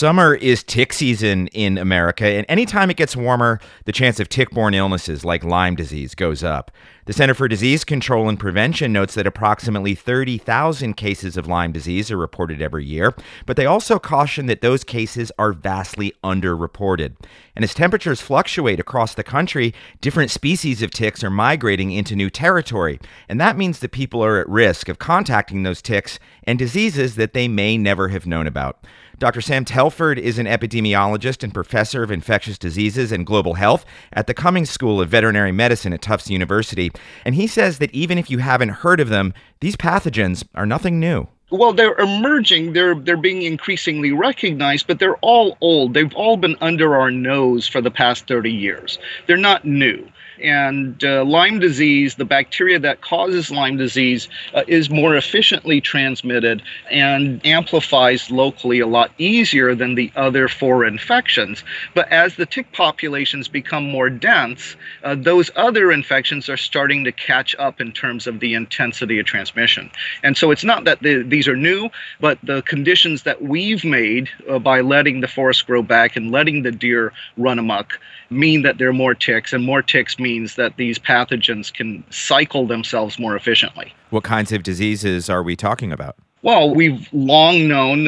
Summer is tick season in America, and anytime it gets warmer, the chance of tick-borne illnesses like Lyme disease goes up. The Center for Disease Control and Prevention notes that approximately 30,000 cases of Lyme disease are reported every year, but they also caution that those cases are vastly underreported. And as temperatures fluctuate across the country, different species of ticks are migrating into new territory, and that means that people are at risk of contacting those ticks and diseases that they may never have known about. Dr. Sam Telford is an epidemiologist and professor of infectious diseases and global health at the Cummings School of Veterinary Medicine at Tufts University. And he says that even if you haven't heard of them, these pathogens are nothing new. Well, they're emerging, they're being increasingly recognized, but they're all old. They've all been under our nose for the past 30 years. They're not new. And Lyme disease, the bacteria that causes Lyme disease, is more efficiently transmitted and amplifies locally a lot easier than the other four infections. But as the tick populations become more dense, those other infections are starting to catch up in terms of the intensity of transmission. And so it's not that these are new, but the conditions that we've made by letting the forest grow back and letting the deer run amok mean that there are more ticks, and more ticks means that these pathogens can cycle themselves more efficiently. What kinds of diseases are we talking about? Well, we've long known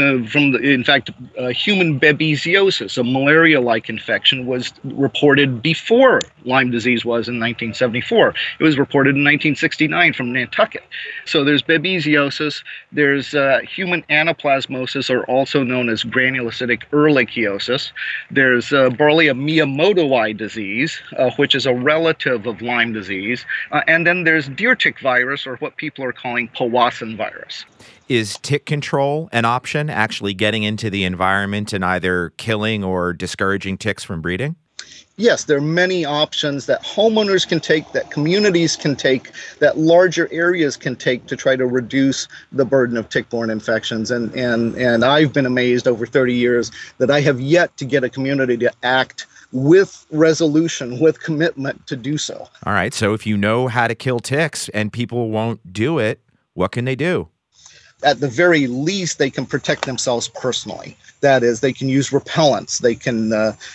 human babesiosis, a malaria-like infection, was reported before Lyme disease was in 1974. It was reported in 1969 from Nantucket. So there's babesiosis, there's human anaplasmosis, or also known as granulocytic ehrlichiosis. There's Borrelia miyamotoi disease, which is a relative of Lyme disease. And then there's deer tick virus, or what people are calling Powassan virus. Is tick control an option, actually getting into the environment and either killing or discouraging ticks from breeding? Yes, there are many options that homeowners can take, that communities can take, that larger areas can take to try to reduce the burden of tick-borne infections. And I've been amazed over 30 years that I have yet to get a community to act with resolution, with commitment to do so. All right, so if you know how to kill ticks and people won't do it, what can they do? At the very least, they can protect themselves personally. That is, they can use repellents, they can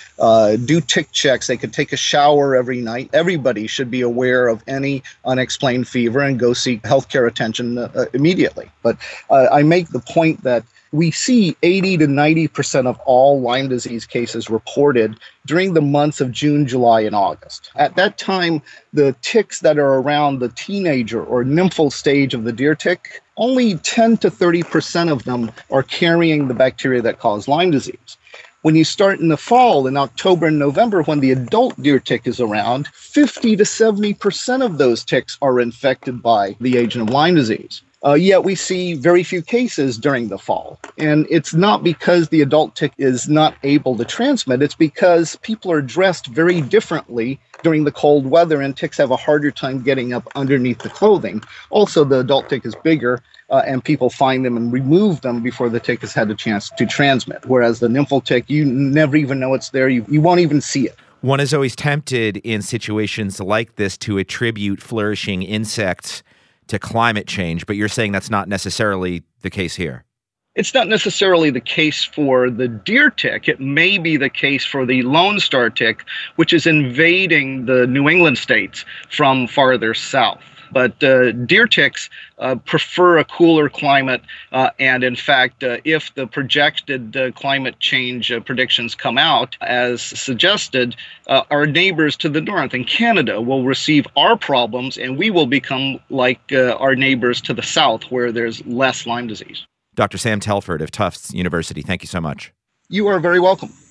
do tick checks, they can take a shower every night. Everybody should be aware of any unexplained fever and go seek healthcare attention immediately. But I make the point that we see 80 to 90% of all Lyme disease cases reported during the months of June, July, and August. At that time, the ticks that are around the teenager or nymphal stage of the deer tick, only 10 to 30% of them are carrying the bacteria that cause Lyme disease. When you start in the fall, in October and November, when the adult deer tick is around, 50 to 70% of those ticks are infected by the agent of Lyme disease. Yet we see very few cases during the fall. And it's not because the adult tick is not able to transmit, it's because people are dressed very differently during the cold weather, and ticks have a harder time getting up underneath the clothing. Also, the adult tick is bigger, and people find them and remove them before the tick has had a chance to transmit. Whereas the nymphal tick, you never even know it's there. You won't even see it. One is always tempted in situations like this to attribute flourishing insects to climate change, but you're saying that's not necessarily the case here. It's not necessarily the case for the deer tick. It may be the case for the Lone Star tick, which is invading the New England states from farther south. But deer ticks prefer a cooler climate, and in fact, if the projected climate change predictions come out as suggested, our neighbors to the north in Canada will receive our problems, and we will become like our neighbors to the south where there's less Lyme disease. Dr. Sam Telford of Tufts University, thank you so much. You are very welcome.